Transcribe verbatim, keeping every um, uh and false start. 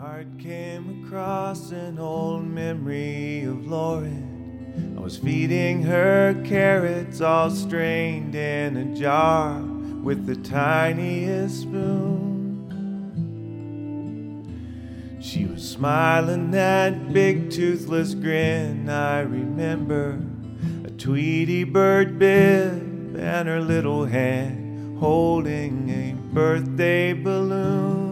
heart came across an old memory of Lauren. I was feeding her carrots all strained in a jar with the tiniest spoon. She was smiling that big toothless grin. I remember a Tweety bird bib and her little hand holding a birthday balloon.